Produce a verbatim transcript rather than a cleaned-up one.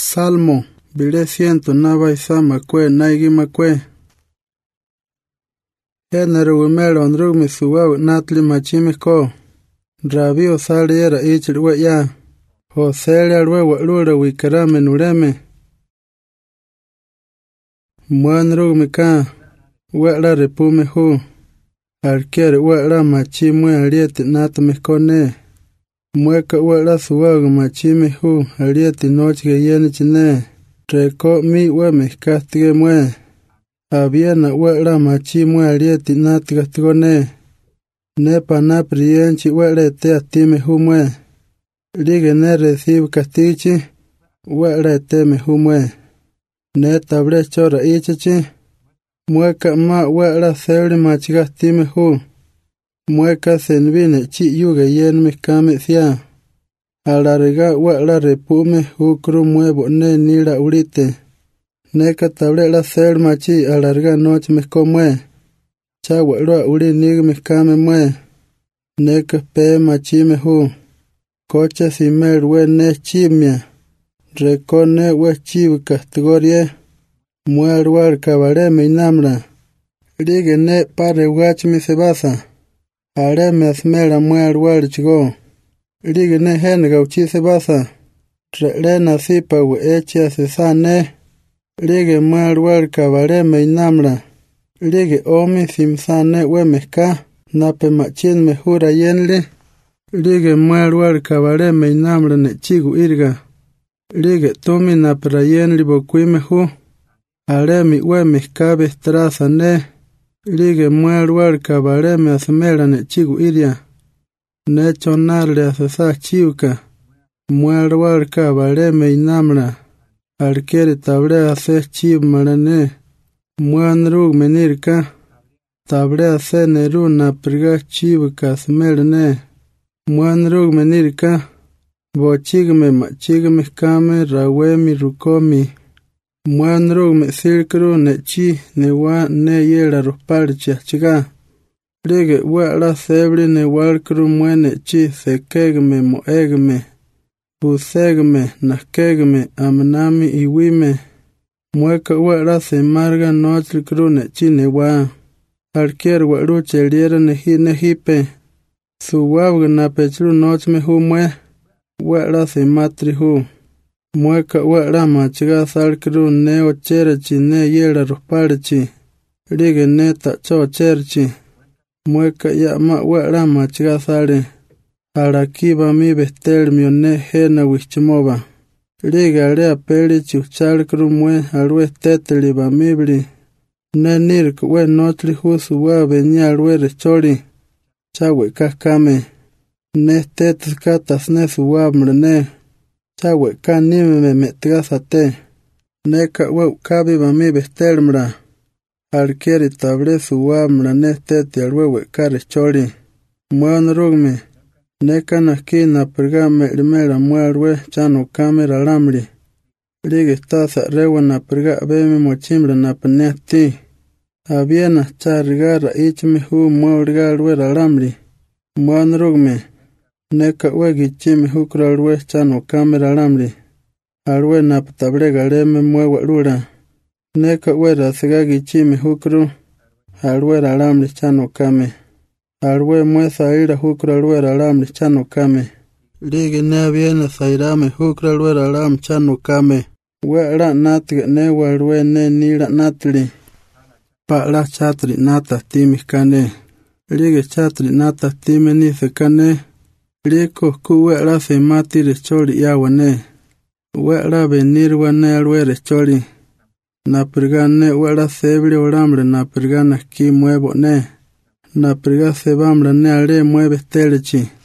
Salmo, bile ciento nava isama kwe naigi makwe. Henero wimelo onrugmi suwaw natli machime ko. Rabi osali era ichil we ya. Hosele alwe walura wikarame nureme. Mwan rugmi ka. Wala repume hu. Alkere wala machimwe alieti natame kone. Mweka wala suwaw machime hu alieti nochge yeni chine. Reko mi weme kastige mwe. Abiena wala machimwe alieti natga tigone. Nepa naprienchi wala te atime humwe. Lige ne recibe castichi. Wala teme humwe. Ne table chora ichichi. Mweka ma wala seuli machigastime hu. Mweka senvine chi yuga yen mi kame sia. Alarga wala repume hu kru muevo ne nila ulite. Neka table la seuli machi alarga noche me komwe. Cha wala uli nig mi kame mwe. Neka pe machi me hu. Kocha simel we ne chimia. Reko ne we chivu categorie. Muel war kabare me inamla. Lige ne pare wach mi se basa. Ale me asmela muel war chigo. Lige ne hen gauchi se basa. Tre na sipa we echa se sane. Lige muel war kabare me inamla. Lige omi simsane we meka. Nape machin me hura yenli. Lige muel war kabare me inamla ne chigu irga. Lige tomi napra yenli bokui me hu. Ale mi we mezcabe estraza ne. Lige muel war kabare me asmela ne chigu iria. Ne chonarle asesa chiuka. Muel war kabare me inamla. Alkere table ase chiv marane. Muan rug menirka. Table ase neru na priga chivuka asmela ne. Muan rug menirka. Bochigme machigme kame rawe mi rukomi. Muan rug me silkru ne chi ne wa ne yela ruspalcha chiga. Lige wala sebri ne walkru muene chi sekegme moegme. Busegme nakegme amnami iwime. Mueka wala se marga nochilkru ne chi ne wa. Alkier waluche liera ne hi ne hipe. Suwabga na pechru nochme hu mue. Wala se matri hu. Mweka wala machiga salkru ne ocherechi ne yela ruspalchi. Lige ne tacho ocherechi. Mweka ya ma wala machiga sale. Alakiba mi bestel mione hena wichimoba. Lige alea peli chuchalkru mwe alwe teteli ba mibli. Ne nirk we notli husu wa benya alwe recholi. Chawe kakame. Ne tetis katas ne suwab mrene. Chawe ka nime me metgasate. Neka wau kabi bami bestel mra. Alkeri table suwab mrene teti alwewe kare choli. Muan rugme. Neka naki na perga me limera mualwe chano kamera lamri. Lige tasa rewa na perga beme mochimra na peneti. Abiena charigara ichmi hu mualga alwe lamri. Muan rugme. Neka wegi chimi hukra alwe chano kamera lamri. Alwe na patable galeme muewa lura. Neka wera sigagi chimi hukru. Alwe lamri chano kame. Alwe mwe saira hukra alwe lamri chano kame. Lige ne viene sairame hukra alwe lam chano kame. Wera natga ne walwe ne nila natli. Pa la chatri nata timi kane. Lige chatri nata timi ni se kane. Liko ku wela se mati recholi yawane. Wela venir wane alwe recholi. Na prigane wela sebli olambre na prigana ki muevo ne. Na priga se bambre ne ale mueve telechi.